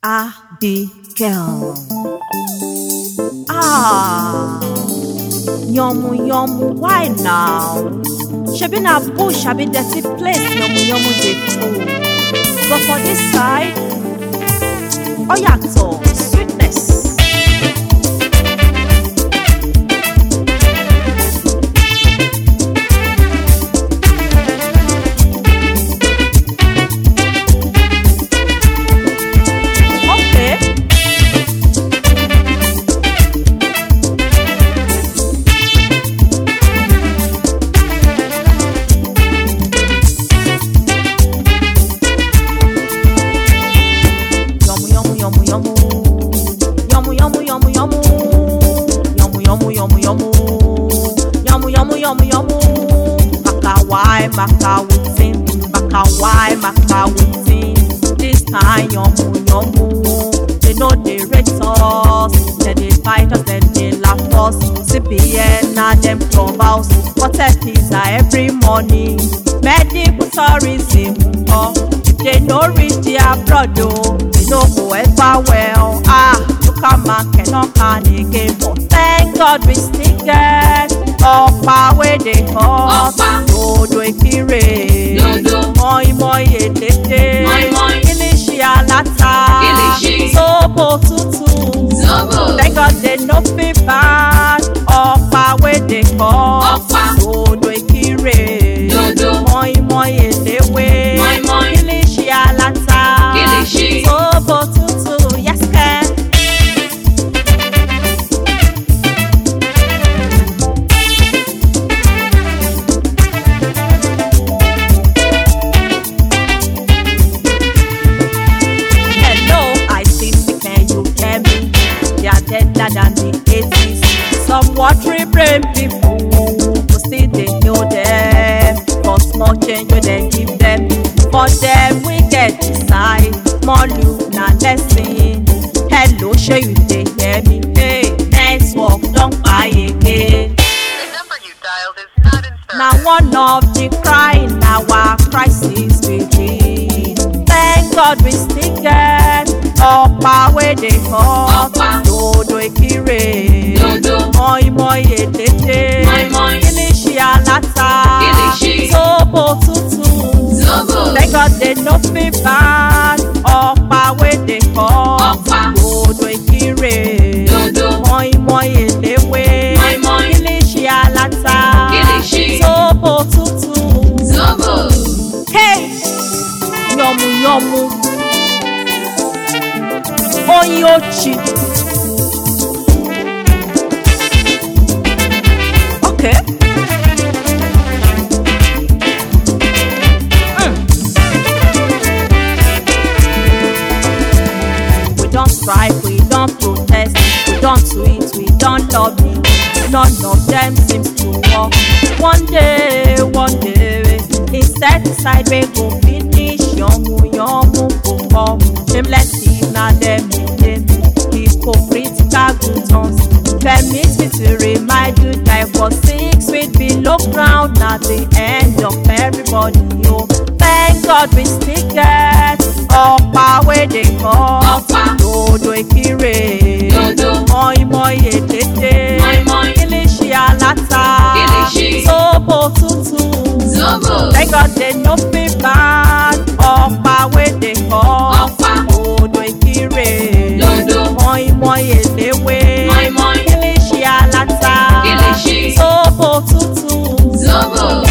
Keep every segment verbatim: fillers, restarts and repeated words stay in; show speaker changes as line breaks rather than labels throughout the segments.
Abigail. Ah, yomu yomu, why now? Shebi na bush, I be dirty place, yomu yomu dey full. But for this side, oyato, sweetness. Maka waiting, maka why, maka waiting. This time yomu yomu, they know they rate us, then they fight us, then they laugh us. C B N na them clubhouse, hotel pizza every morning. Medical tourism, oh, if they no reach their abroad, oh, they no go ever well. Ah, look at market, no can again, but thank God we still get up our way they hot. Dodo ekire,
Dodo,
moi moi etete,
moi moi,
ilishi alata,
Ilishi,
sobo tutu,
Zobo,
thank God they no fit bad. Up our way they hot.
Opa,
Dodo ekire,
Dodo,
moi moi etewe,
moi moi,
ilishi alata,
Ilishi,
sobo tutu, yes can. Than the eighties, somewhat brain people who still they know them. For small change we then give them. For them we get decide. More look na lesson. Hello, show you they hear me. Hey, network don't buy again.
The number you dialed is not in service.
Now one of the crying our crisis begin. Thank God we still get up our way they hot.
Opa,
Dodo ekire,
Dodo,
moi moi etete,
moi moi,
ilishi alata,
Ilishi,
sobo tutu.
Zobo,
Thank God they no fit bad. Up our way they hot.
Opa,
Dodo ekire,
Dodo,
moi moi elewe,
moi moi,
ilishi alata,
Ilishi,
sobo tutu.
Zobo,
Hey, yomu yomu, oyochi. Okay. Mm. We don't strike, we don't protest, we don't tweet, we don't lobby. None of them seems to work. One day, one day, insecticide we go finish. Yomu yomu go come. Shameless thief na them in them. Hypocritical good tongues. Permit me to remind you that for six feet below ground, not the end of everybody. Oh, thank God we still get up our way they come.
Opa,
Dodo ekire,
Dodo,
moi moi etete,
moi moi,
ilishi alata,
Ilishi,
sobo tutu.
Zobo,
Thank God they no fit bad. Up our way they come.
Opa,
Dodo ekire,
Dodo,
moi moi elewe,
moi moi,
ilishi alata,
Ilishi,
sobo tutu.
Zobo,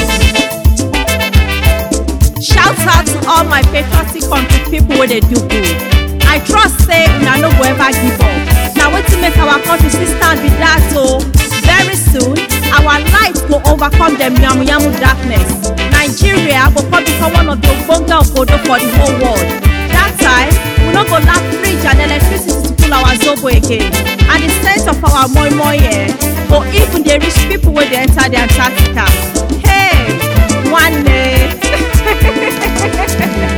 Shout out to all my patriotic country people wey dey do good. I trust say una no go ever give up. Na wetin make our country still stand be that o. Very soon, our light go overcome dem yamu yamu darkness. Nigeria go come become one of the ogbonge obodo for the whole world. That time, we no go lack fridge and electricity to cool our zobo again. And the sense of our moi moi eh, go even dey reach people wey dey enter the Antarctica. Hey, one day.